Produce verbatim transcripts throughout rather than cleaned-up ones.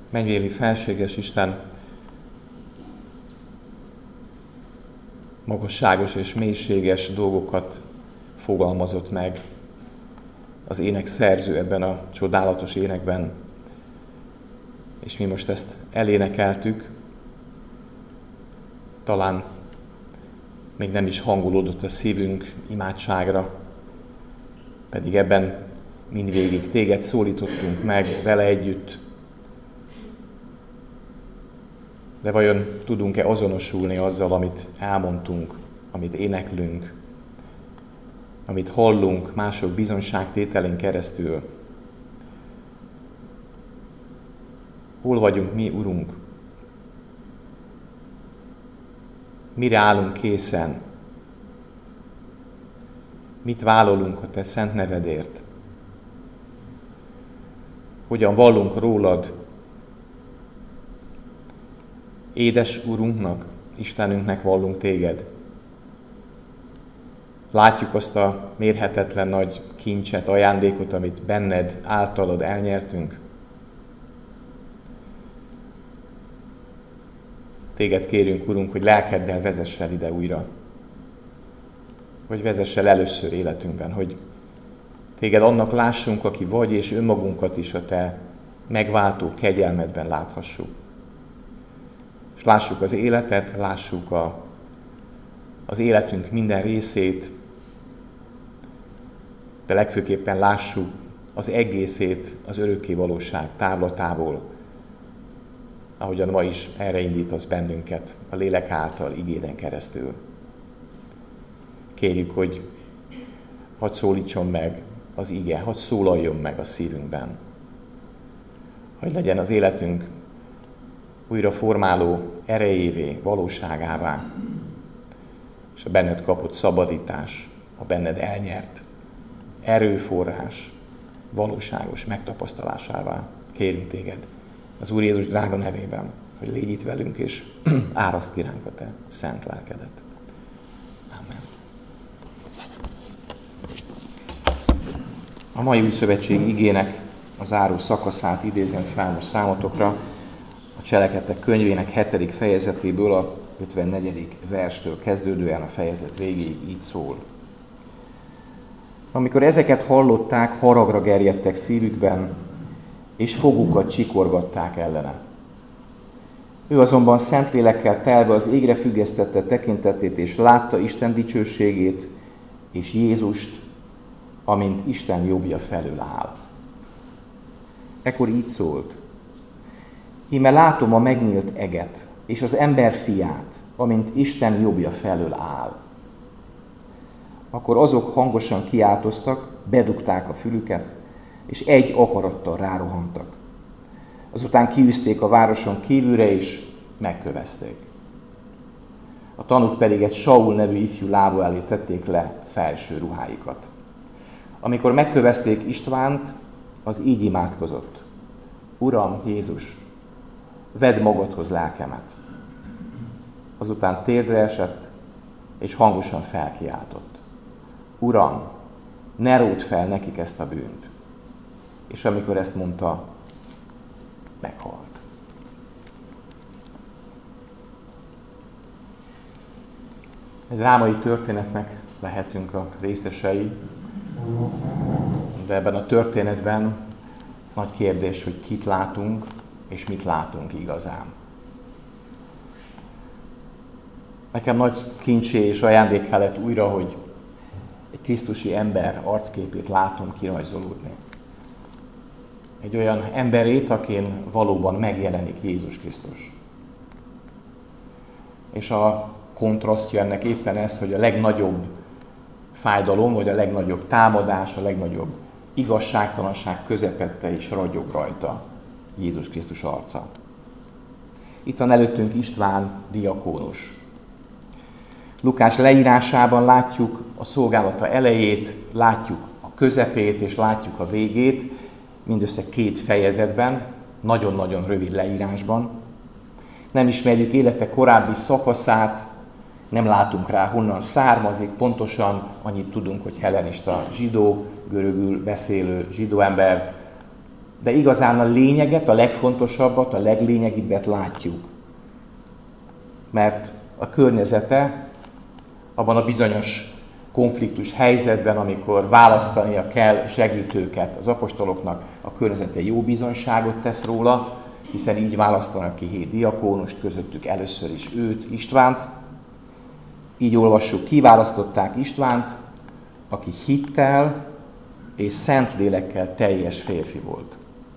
Mennyvéli felséges Isten, magasságos és mélységes dolgokat fogalmazott meg az ének szerző ebben a csodálatos énekben, és mi most ezt elénekeltük, talán még nem is hangolódott a szívünk imádságra, pedig ebben mindvégig téged szólítottunk meg vele együtt. De vajon tudunk-e azonosulni azzal, amit elmondtunk, amit éneklünk, amit hallunk mások bizonyságtételén keresztül? Hol vagyunk mi, Urunk? Mire állunk készen? Mit vállalunk a Te szent nevedért? Hogyan vallunk rólad? Édes Urunknak, Istenünknek vallunk téged. Látjuk azt a mérhetetlen nagy kincset, ajándékot, amit benned, általad elnyertünk. Téged kérünk, Urunk, hogy lelkeddel vezess el ide újra. Hogy vezess el először életünkben, hogy téged annak lássunk, aki vagy, és önmagunkat is a te megváltó kegyelmedben láthassuk. És lássuk az életet, lássuk a, az életünk minden részét, de legfőképpen lássuk az egészét az örökké valóság távlatából, ahogyan ma is erre indítasz bennünket a lélek által, igéden keresztül. Kérjük, hogy hadd szólítson meg az ige, hadd szólaljon meg a szívünkben, hogy legyen az életünk újra formáló erejévé, valóságává, és a benned kapott szabadítás, a benned elnyert erőforrás valóságos megtapasztalásává kérünk téged az Úr Jézus drága nevében, hogy légy itt velünk, és áraszt ki ránk a te szent lelkedet. Amen. A mai új szövetség igének a záró szakaszát idézem fel most számotokra, a Cselekedetek könyvének hetedik fejezetéből, a ötvennegyedik verstől kezdődően a fejezet végéig így szól. Amikor ezeket hallották, haragra gerjedtek szívükben, és fogukat csikorgatták ellene. Ő azonban Szentlélekkel telve az égre függesztette tekintetét, és látta Isten dicsőségét, és Jézust, amint Isten jobbja felől áll. Ekkor így szólt: íme látom a megnyílt eget, és az ember fiát, amint Isten jobbja felől áll. Akkor azok hangosan kiáltoztak, bedugták a fülüket, és egy akarattal rárohantak. Azután kiűzték a városon kívülre, és megkövezték. A tanúk pedig egy Saul nevű ifjú lába elé tették le felső ruháikat. Amikor megkövezték Istvánt, az így imádkozott: Uram, Jézus, vedd magadhoz lelkemet. Azután térdre esett, és hangosan felkiáltott: Uram, ne ródd fel nekik ezt a bűnt. És amikor ezt mondta, meghalt. Egy drámai történetnek lehetünk a részesei, de ebben a történetben nagy kérdés, hogy kit látunk, és mit látunk igazán. Nekem nagy kincsé és ajándék lett újra, hogy egy krisztusi ember arcképét látom kirajzolódni. Egy olyan emberét, akin valóban megjelenik Jézus Krisztus. És a kontrasztja ennek éppen ez, hogy a legnagyobb fájdalom, vagy a legnagyobb támadás, a legnagyobb igazságtalanság közepette is ragyog rajta Jézus Krisztus arca. Itt van előttünk István diakónus. Lukás leírásában látjuk a szolgálata elejét, látjuk a közepét és látjuk a végét, mindössze két fejezetben, nagyon-nagyon rövid leírásban. Nem ismerjük élete korábbi szakaszát, nem látunk rá, honnan származik, pontosan annyit tudunk, hogy hellenista zsidó, görögül beszélő zsidó ember, de igazán a lényeget, a legfontosabbat, a leglényegibbet látjuk. Mert a környezete abban a bizonyos konfliktus helyzetben, amikor választania kell segítőket az apostoloknak, a környezete jó bizonyságot tesz róla, hiszen így választanak ki hét diakónust, közöttük először is őt, Istvánt. Így olvassuk, kiválasztották Istvánt, aki hittel és szent lélekkel teljes férfi volt.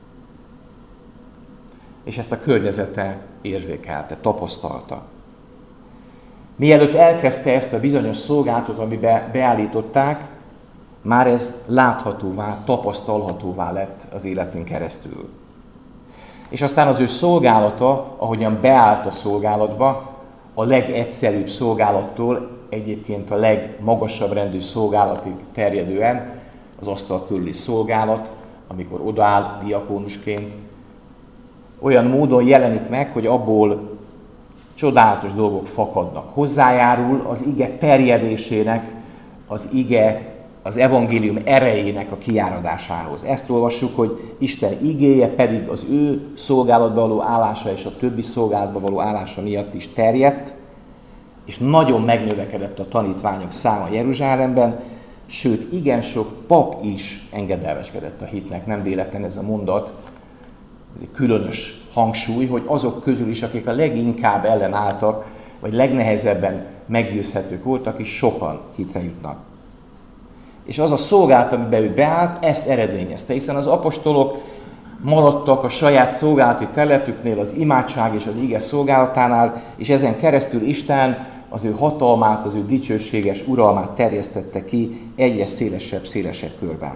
És ezt a környezete érzékelte, tapasztalta. Mielőtt elkezdte ezt a bizonyos szolgálatot, amibe beállították, már ez láthatóvá, tapasztalhatóvá lett az életén keresztül. És aztán az ő szolgálata, ahogyan beállt a szolgálatba, a legegyszerűbb szolgálattól egyébként a legmagasabb rendű szolgálatig terjedően, az asztal körüli szolgálat, amikor odaáll diakónusként, olyan módon jelenik meg, hogy abból csodálatos dolgok fakadnak. Hozzájárul az ige terjedésének, az ige, az evangélium erejének a kiáradásához. Ezt olvassuk, hogy Isten igéje pedig az ő szolgálatba való állása és a többi szolgálatba való állása miatt is terjedt, és nagyon megnövekedett a tanítványok száma Jeruzsálemben, sőt, igen sok pap is engedelmeskedett a hitnek. Nem véletlen ez a mondat, egy különös hangsúly, hogy azok közül is, akik a leginkább ellenálltak, vagy legnehezebben meggyőzhetők voltak, is sokan hitre jutnak. És az a szolgálat, amiben ő beállt, ezt eredményezte, hiszen az apostolok maradtak a saját szolgálati területüknél, az imádság és az ige szolgálatánál, és ezen keresztül Isten az ő hatalmát, az ő dicsőséges uralmát terjesztette ki egyre szélesebb, szélesebb körben.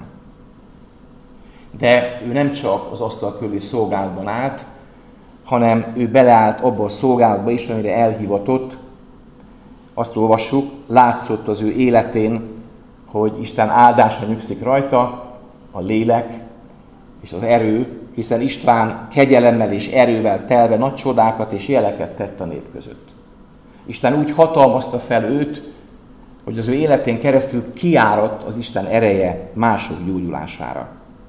De ő nem csak az asztal körüli szolgálatban állt, hanem ő beleállt abba a szolgálatba is, amire elhivatott. Azt olvassuk, látszott az ő életén, hogy Isten áldása nyugszik rajta, a lélek és az erő, hiszen István kegyelemmel és erővel telve nagy csodákat és jeleket tett a nép között. Isten úgy hatalmazta fel őt, hogy az ő életén keresztül kiáradt az Isten ereje mások gyógyulására.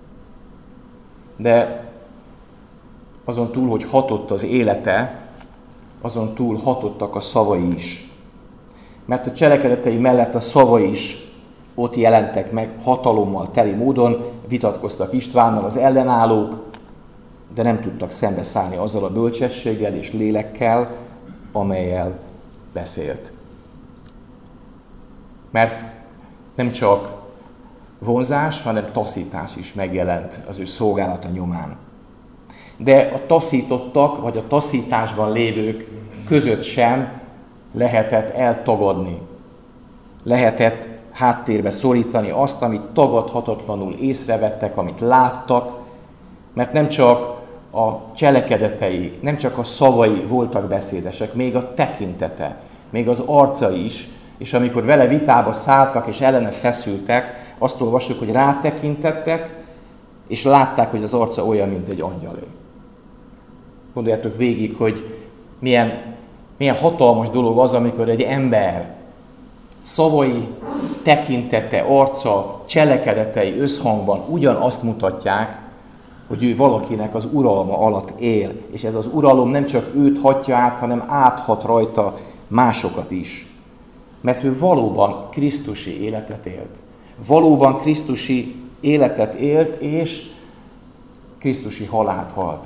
De azon túl, hogy hatott az élete, azon túl hatottak a szavai is. Mert a cselekedetei mellett a szavai is ott jelentek meg hatalommal teli módon, vitatkoztak Istvánnal az ellenállók, de nem tudtak szembeszállni azzal a bölcsességgel és lélekkel, amellyel beszélt. Mert nem csak vonzás, hanem taszítás is megjelent az ő szolgálata nyomán. De a taszítottak, vagy a taszításban lévők között sem lehetett eltagadni. Lehetett háttérbe szorítani azt, amit tagadhatatlanul észrevettek, amit láttak, mert nem csak a cselekedetei, nem csak a szavai voltak beszédesek, még a tekintete, még az arca is, és amikor vele vitába szálltak és ellene feszültek, azt olvassuk, hogy rátekintettek, és látták, hogy az arca olyan, mint egy angyalé. Gondoljátok végig, hogy milyen, milyen hatalmas dolog az, amikor egy ember szavai, tekintete, arca, cselekedetei összhangban ugyanazt mutatják, hogy ő valakinek az uralma alatt él. És ez az uralom nem csak őt hatja át, hanem áthat rajta másokat is. Mert ő valóban krisztusi életet élt. Valóban krisztusi életet élt, és krisztusi halált halt.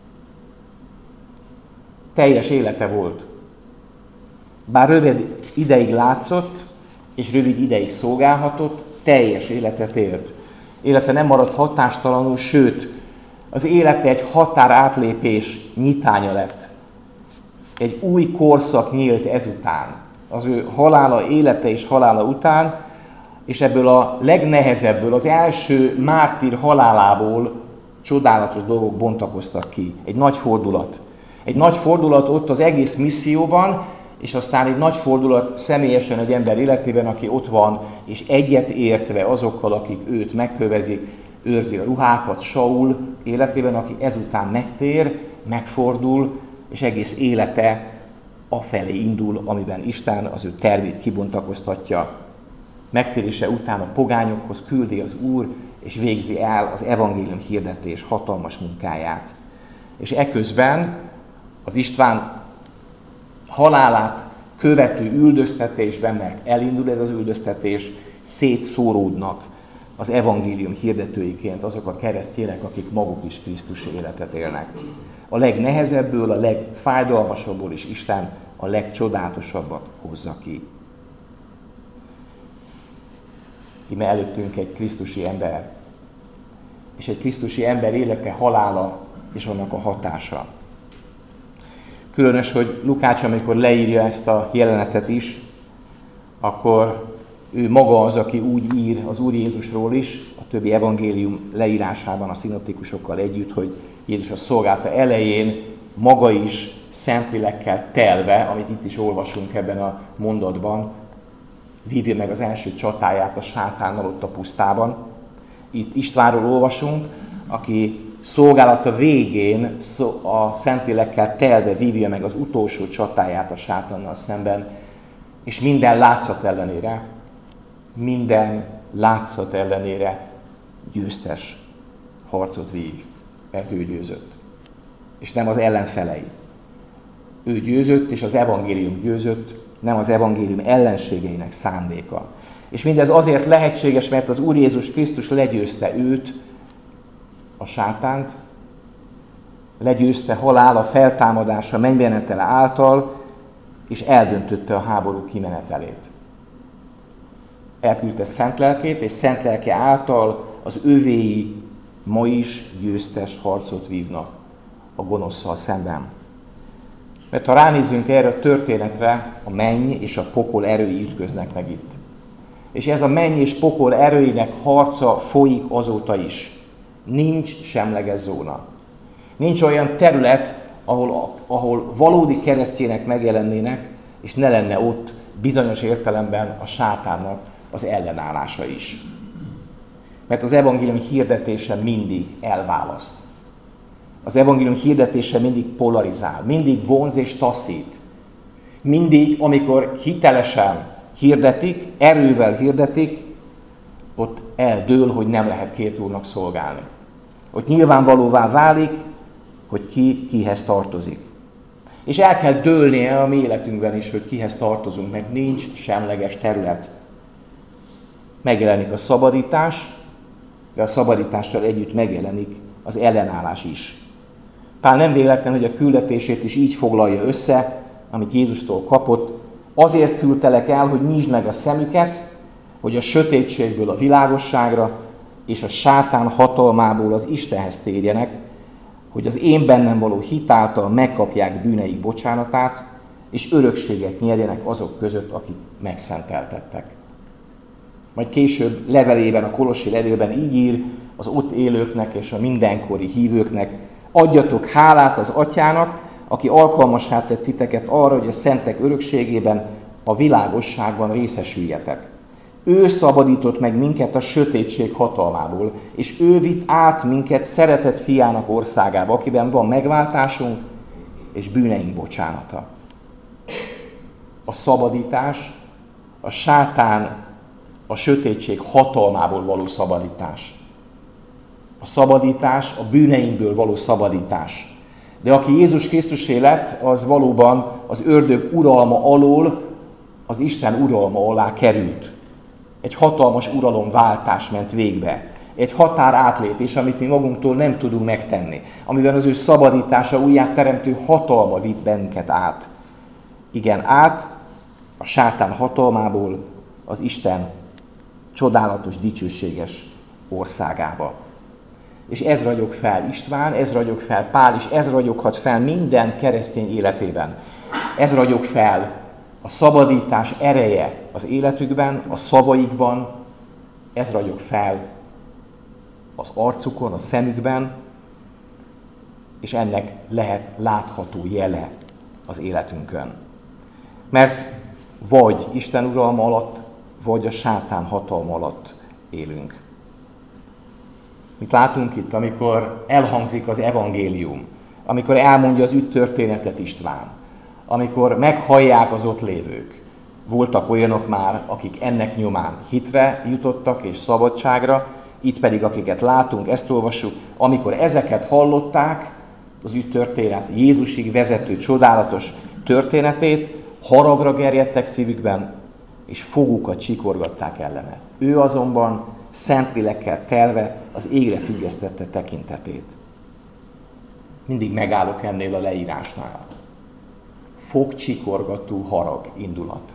Teljes élete volt. Bár rövid ideig látszott, és rövid ideig szolgálhatott, teljes életet élt. Élete nem maradt hatástalanul, sőt, az élete egy határátlépés nyitánya lett. Egy új korszak nyílt ezután. Az ő halála, élete és halála után, és ebből a legnehezebből, az első mártír halálából csodálatos dolgok bontakoztak ki. Egy nagy fordulat. Egy nagy fordulat ott az egész misszióban, és aztán egy nagy fordulat személyesen egy ember életében, aki ott van, és egyet értve azokkal, akik őt megkövezik, őrzi a ruhákat, Saul életében, aki ezután megtér, megfordul, és egész élete afelé indul, amiben Isten az ő tervét kibontakoztatja. Megtérése után a pogányokhoz küldi az Úr és végzi el az evangélium hirdetés hatalmas munkáját. És eközben az István halálát követő üldöztetésben, mert elindul ez az üldöztetés, szétszóródnak az evangélium hirdetőiként azok a keresztjének, akik maguk is Krisztusi életet élnek. A legnehezebből, a legfájdalmasabbból is Isten a legcsodálatosabbat hozza ki. Íme előttünk egy krisztusi ember, és egy krisztusi ember élete, halála és annak a hatása. Különös, hogy Lukács, amikor leírja ezt a jelenetet is, akkor ő maga az, aki úgy ír az Úr Jézusról is, a többi evangélium leírásában a szinoptikusokkal együtt, hogy Jézus a szolgálata elején maga is Szentlélekkel telve, amit itt is olvasunk ebben a mondatban, vívja meg az első csatáját a sátánnal ott a pusztában. Itt Istvánról olvasunk, aki szolgálata végén a Szentlélekkel telve vívja meg az utolsó csatáját a sátánnal szemben, és minden látszat ellenére, minden látszat ellenére győztes harcot vív, mert ő győzött. És nem az ellenfelei. Ő győzött, és az evangélium győzött, nem az evangélium ellenségeinek szándéka. És mindez azért lehetséges, mert az Úr Jézus Krisztus legyőzte őt, a sátánt, legyőzte halála, feltámadása, mennybenetele által, és eldöntötte a háború kimenetelét. Elküldte szent lelkét, és szent lelke által az övéi ma is győztes harcot vívnak a gonoszszal szemben. Mert ha ránézzünk erre a történetre, a menny és a pokol erői ütköznek meg itt. És ez a menny és pokol erőinek harca folyik azóta is. Nincs semleges zóna. Nincs olyan terület, ahol, ahol valódi keresztjének megjelennének, és ne lenne ott bizonyos értelemben a sátánnak az ellenállása is. Mert az evangélium hirdetése mindig elválaszt. Az evangélium hirdetése mindig polarizál, mindig vonz és taszít. Mindig, amikor hitelesen hirdetik, erővel hirdetik, ott eldől, hogy nem lehet két úrnak szolgálni. Ott nyilvánvalóvá válik, hogy ki kihez tartozik. És el kell dőlnie a mi életünkben is, hogy kihez tartozunk, mert nincs semleges terület. Megjelenik a szabadítás, de a szabadítással együtt megjelenik az ellenállás is. Pál nem véletlen, hogy a küldetését is így foglalja össze, amit Jézustól kapott. Azért küldtelek el, hogy nyisd meg a szemüket, hogy a sötétségből a világosságra és a sátán hatalmából az Istenhez térjenek, hogy az én bennem való hit által megkapják bűneik bocsánatát, és örökséget nyerjenek azok között, akik megszenteltettek. Majd később levelében, a kolossi levélben így ír az ott élőknek és a mindenkori hívőknek: adjatok hálát az Atyának, aki alkalmassá tett titeket arra, hogy a szentek örökségében, a világosságban részesüljetek. Ő szabadított meg minket a sötétség hatalmából, és ő vitt át minket szeretett fiának országába, akiben van megváltásunk és bűneink bocsánata. A szabadítás, a sátán, a sötétség hatalmából való szabadítás. A szabadítás, a bűneinkből való szabadítás. De aki Jézus Krisztusé lett, az valóban az ördög uralma alól az Isten uralma alá került. Egy hatalmas uralomváltás ment végbe. Egy határ átlépés, amit mi magunktól nem tudunk megtenni. Amiben az ő szabadítása, újjáteremtő hatalma vitt bennünket át. Igen, át a sátán hatalmából az Isten csodálatos, dicsőséges országába. És ez ragyog fel István, ez ragyog fel Pál, és ez ragyoghat fel minden keresztény életében. Ez ragyog fel a szabadítás ereje az életükben, a szavaikban, ez ragyog fel az arcukon, a szemükben, és ennek lehet látható jele az életünkön. Mert vagy Isten uralma alatt, vagy a sátán hatalma alatt élünk. Mit látunk itt, amikor elhangzik az evangélium, amikor elmondja az ügy történetet István, amikor meghallják az ott lévők. Voltak olyanok már, akik ennek nyomán hitre jutottak és szabadságra, itt pedig akiket látunk, ezt olvassuk, amikor ezeket hallották, az ő történet, Jézusig vezető csodálatos történetét, haragra gerjedtek szívükben, és fogukat csikorgatták ellene. Ő azonban Szentlélekkel telve az égre függesztette tekintetét. Mindig megállok ennél a leírásnál. Fogcsikorgató harag indulat.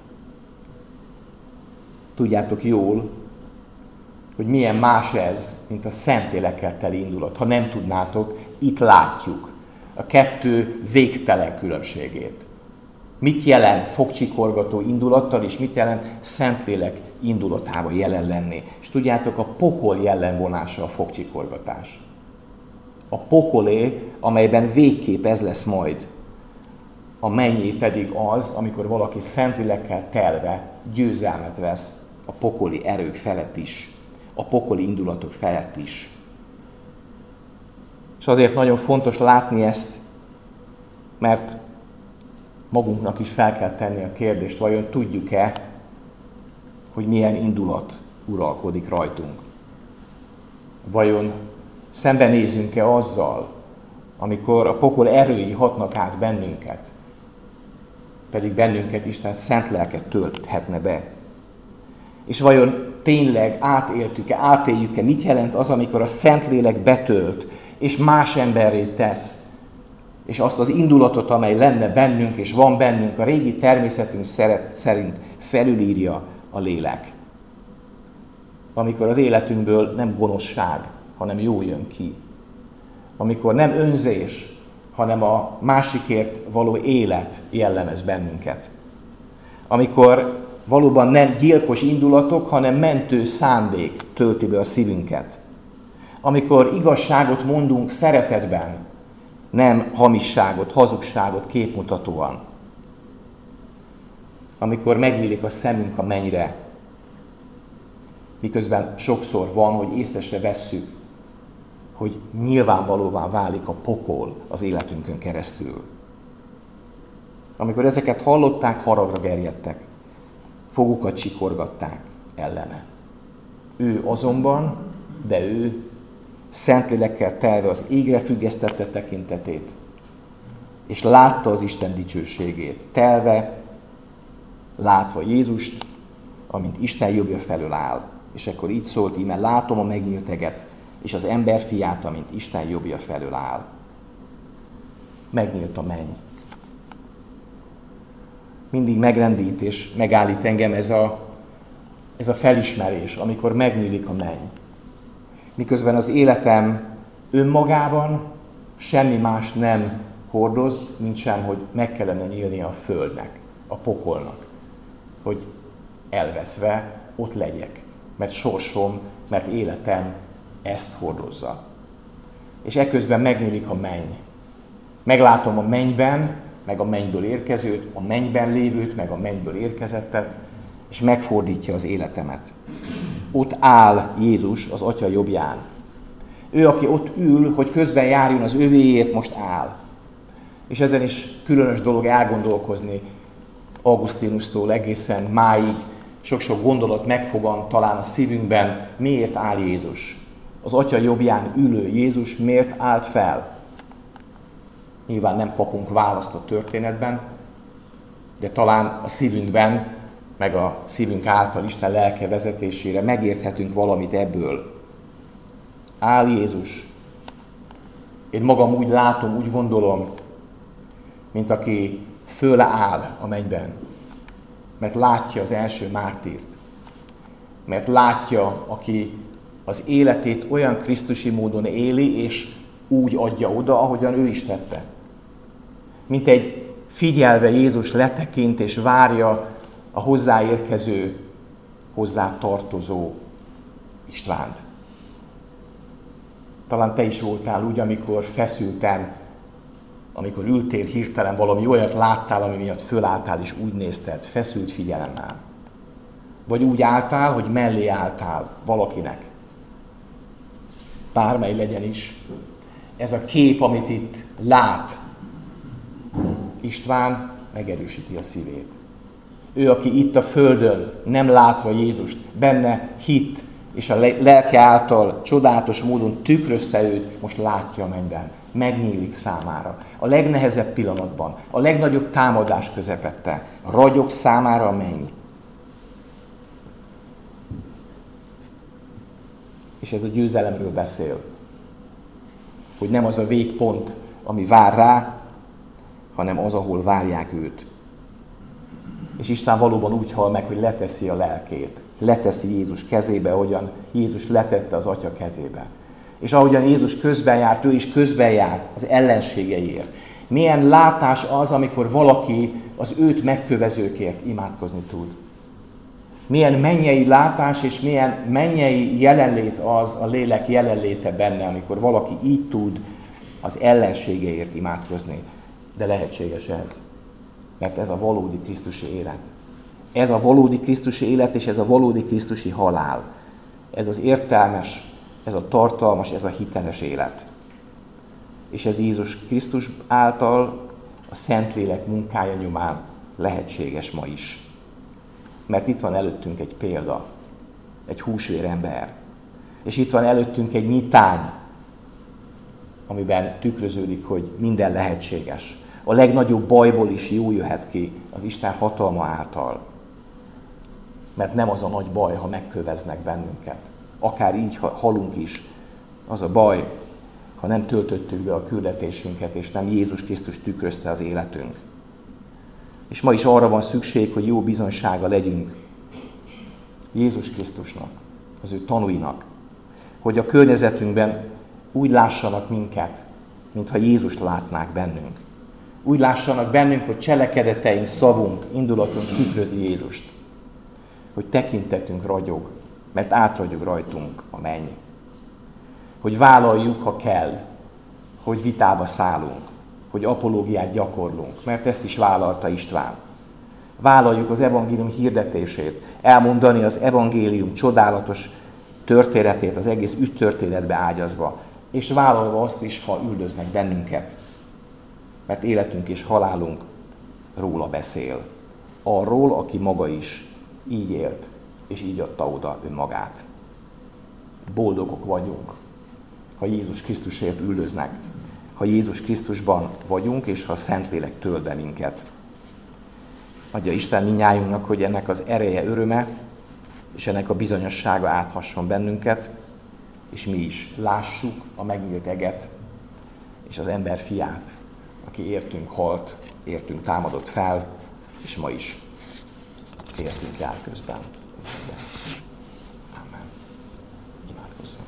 Tudjátok jól, hogy milyen más ez, mint a Szentlélekkel teli indulat. Ha nem tudnátok, itt látjuk a kettő végtelen különbségét. Mit jelent fogcsikorgató indulattal, és mit jelent Szentlélek indulatával jelen lenni. És tudjátok, a pokol jellemvonása a fogcsikorgatás. A pokolé, amelyben végképp ez lesz majd. A mennyé pedig az, amikor valaki Szentlélekkel telve győzelmet vesz a pokoli erők felett is, a pokoli indulatok felett is. És azért nagyon fontos látni ezt, mert magunknak is fel kell tenni a kérdést, vajon tudjuk-e, hogy milyen indulat uralkodik rajtunk. Vajon szembenézünk-e azzal, amikor a pokol erői hatnak át bennünket, pedig bennünket Isten szent lelket tölthetne be. És vajon tényleg átéltük-e, átéljük-e, mit jelent az, amikor a Szentlélek betölt, és más emberré tesz, és azt az indulatot, amely lenne bennünk, és van bennünk, a régi természetünk szerint felülírja a lélek. Amikor az életünkből nem gonoszság, hanem jó jön ki. Amikor nem önzés, hanem a másikért való élet jellemez bennünket. Amikor valóban nem gyilkos indulatok, hanem mentő szándék tölti be a szívünket. Amikor igazságot mondunk szeretetben, nem hamisságot, hazugságot képmutatóan. Amikor megnyílik a szemünk a mennyre, miközben sokszor van, hogy észre se vesszük, hogy nyilvánvalóvá válik a pokol az életünkön keresztül. Amikor ezeket hallották, haragra gerjedtek, fogukat csikorgatták ellene. Ő azonban, de ő Szentlélekkel telve az égre függesztette tekintetét, és látta az Isten dicsőségét, telve, látva Jézust, amint Isten jobbja felől áll. És akkor így szólt, íme látom a megnyílt eget, és az ember fiát, amint Isten jobbja felől áll. Megnyílt a menny. Mindig megrendít és megállít engem ez a, ez a felismerés, amikor megnyílik a menny. Miközben az életem önmagában semmi más nem hordoz, mint sem, hogy meg kellene nyílnia a földnek, a pokolnak, hogy elveszve ott legyek, mert sorsom, mert életem ezt hordozza. És eközben megnyílik a menny. Meglátom a mennyben, meg a mennyből érkezőt, a mennyben lévőt, meg a mennyből érkezettet, és megfordítja az életemet. Ott áll Jézus az Atya jobbján. Ő, aki ott ül, hogy közben járjon az övéért, most áll. És ezen is különös dolog elgondolkozni Augustinustól egészen máig. Sok-sok gondolat megfogant talán a szívünkben, miért áll Jézus. Az Atya jobbján ülő Jézus miért állt fel? Nyilván nem kapunk választ a történetben, de talán a szívünkben, meg a szívünk által Isten lelke vezetésére megérthetünk valamit ebből. Áll Jézus. Én magam úgy látom, úgy gondolom, mint aki föláll a mennyben, mert látja az első mártírt, mert látja, aki az életét olyan krisztusi módon éli, és úgy adja oda, ahogyan ő is tette. Mint egy figyelve Jézus letekint és várja a hozzáérkező, hozzátartozó Istvánt. Talán te is voltál úgy, amikor feszülten, amikor ültél hirtelen, valami olyat láttál, ami miatt fölálltál és úgy nézted, feszült figyelemmel. Vagy úgy álltál, hogy mellé álltál valakinek. Bármely legyen is. Ez a kép, amit itt lát, István megerősíti a szívét. Ő, aki itt a földön, nem látva Jézust, benne hitt, és a lelke által csodálatos módon tükrözte őt, most látja a mennyben. Megnyílik számára. A legnehezebb pillanatban, a legnagyobb támadás közepette. Ragyog számára a menny. És ez a győzelemről beszél. Hogy nem az a végpont, ami vár rá, hanem az, ahol várják őt. És Isten valóban úgy hal meg, hogy leteszi a lelkét. Leteszi Jézus kezébe, ahogyan Jézus letette az Atya kezébe. És ahogyan Jézus közben járt, ő is közben járt az ellenségeiért. Milyen látás az, amikor valaki az őt megkövezőkért imádkozni tud. Milyen mennyei látás és milyen mennyei jelenlét az a lélek jelenléte benne, amikor valaki így tud az ellenségeért imádkozni. De lehetséges ez. Mert ez a valódi krisztusi élet. Ez a valódi krisztusi élet és ez a valódi krisztusi halál. Ez az értelmes, ez a tartalmas, ez a hiteles élet. És ez Jézus Krisztus által a Szentlélek munkája nyomán lehetséges ma is. Mert itt van előttünk egy példa, egy húsvérember. És itt van előttünk egy nyitány, amiben tükröződik, hogy minden lehetséges. A legnagyobb bajból is jó jöhet ki az Isten hatalma által. Mert nem az a nagy baj, ha megköveznek bennünket. Akár így halunk is. Az a baj, ha nem töltöttük be a küldetésünket, és nem Jézus Krisztus tükrözte az életünk. És ma is arra van szükség, hogy jó bizonysága legyünk Jézus Krisztusnak, az ő tanúinak, hogy a környezetünkben úgy lássanak minket, mintha Jézust látnák bennünk. Úgy lássanak bennünk, hogy cselekedeteink, szavunk, indulatunk tükrözi Jézust. Hogy tekintetünk ragyog, mert átragyog rajtunk a menny. Hogy vállaljuk, ha kell, hogy vitába szállunk, hogy apológiát gyakorlunk, mert ezt is vállalta István. Vállaljuk az evangélium hirdetését, elmondani az evangélium csodálatos történetét, az egész ügytörténetbe ágyazva, és vállalva azt is, ha üldöznek bennünket. Mert életünk és halálunk róla beszél. Arról, aki maga is így élt, és így adta oda önmagát. Boldogok vagyunk, ha Jézus Krisztusért üldöznek, ha Jézus Krisztusban vagyunk, és ha a Szentlélek tölt be minket. Adja Isten mindnyájunknak, hogy ennek az ereje, öröme, és ennek a bizonyossága áthasson bennünket, és mi is lássuk a megnyílt eget, és az ember fiát, aki értünk halt, értünk támadott fel, és ma is értünk jár közben. Amen. Imádkozzunk.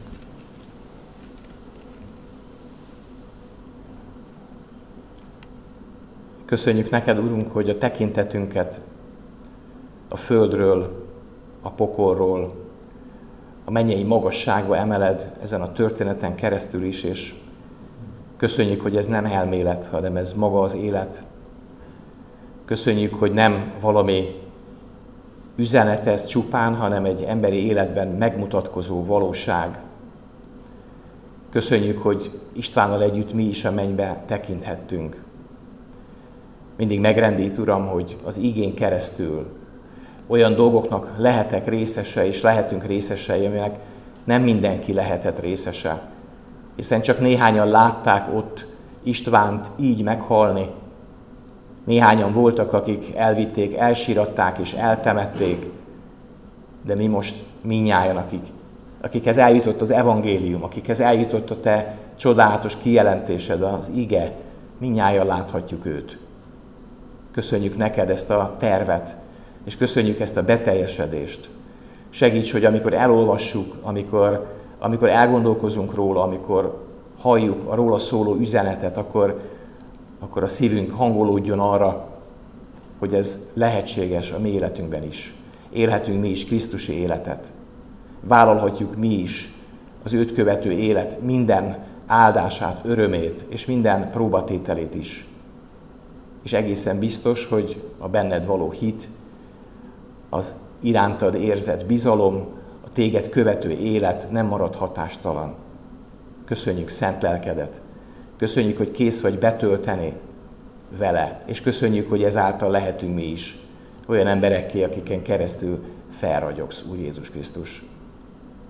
Köszönjük neked, Urunk, hogy a tekintetünket a földről, a pokolról, a mennyei magasságba emeled ezen a történeten keresztül is, és köszönjük, hogy ez nem elmélet, hanem ez maga az élet. Köszönjük, hogy nem valami üzenet ez csupán, hanem egy emberi életben megmutatkozó valóság. Köszönjük, hogy Istvánnal együtt mi is a mennybe tekinthettünk. Mindig megrendít, Uram, hogy az igén keresztül olyan dolgoknak lehetek részese, és lehetünk részesei, aminek nem mindenki lehetett részese. Hiszen csak néhányan látták ott Istvánt így meghalni. Néhányan voltak, akik elvitték, elsíratták és eltemették, de mi most mindnyájan, akik, akikhez eljutott az evangélium, akikhez eljutott a te csodálatos kijelentésed, az ige, mindnyájan láthatjuk őt. Köszönjük neked ezt a tervet, és köszönjük ezt a beteljesedést. Segíts, hogy amikor elolvassuk, amikor, amikor elgondolkozunk róla, amikor halljuk a róla szóló üzenetet, akkor, akkor a szívünk hangolódjon arra, hogy ez lehetséges a mi életünkben is. Élhetünk mi is Krisztusi életet. Vállalhatjuk mi is az őt követő élet minden áldását, örömét és minden próbatételét is. És egészen biztos, hogy a benned való hit, az irántad érzett bizalom, a téged követő élet nem marad hatástalan. Köszönjük szent lelkedet. Köszönjük, hogy kész vagy betölteni vele, és köszönjük, hogy ezáltal lehetünk mi is olyan emberekké, akiken keresztül felragyogsz, Úr Jézus Krisztus.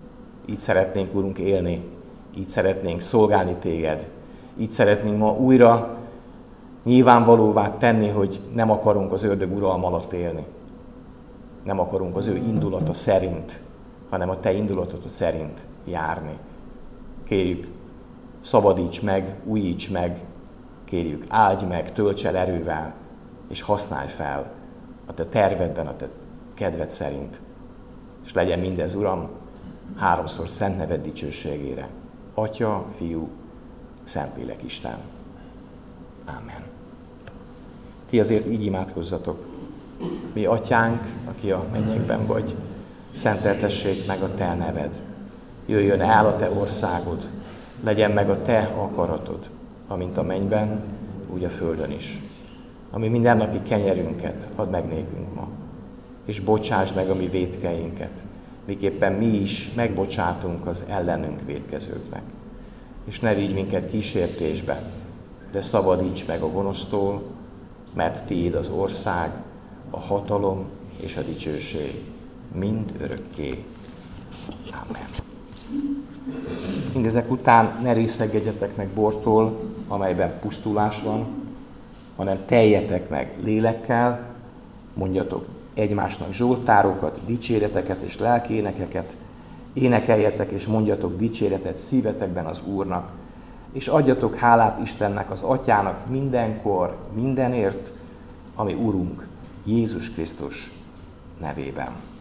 Így szeretnénk, Urunk, élni, így szeretnénk szolgálni Téged, így szeretnénk ma újra nyilvánvalóvá tenni, hogy nem akarunk az ördög uralma alatt élni. Nem akarunk az ő indulata szerint, hanem a Te indulatod szerint járni. Kérjük, szabadíts meg, újíts meg, kérjük, áldj meg, tölts el erővel, és használj fel a Te tervedben, a Te kedved szerint. És legyen mindez, Uram, háromszor szent neved dicsőségére. Atya, Fiú, Szentlélek Isten. Ámen. Ti azért így imádkozzatok. Mi Atyánk, aki a mennyekben vagy, szenteltessék meg a Te neved. Jöjjön el a Te országod, legyen meg a Te akaratod, amint a mennyben, úgy a földön is. Ami mindennapi kenyerünket add meg nékünk ma, és bocsásd meg a mi vétkeinket, miképpen mi is megbocsátunk az ellenünk vétkezőknek. És ne vigy minket kísértésbe, de szabadíts meg a gonosztól, mert Tiéd az ország, a hatalom és a dicsőség mind örökké. Amen. Mindezek után ne részegedjetek meg bortól, amelyben pusztulás van, hanem teljetek meg lélekkel, mondjatok egymásnak zsoltárokat, dicséreteket és lelkiénekeket, énekeljetek és mondjatok dicséretet szívetekben az Úrnak, és adjatok hálát Istennek, az Atyának mindenkor, mindenért, ami Urunk Jézus Krisztus nevében.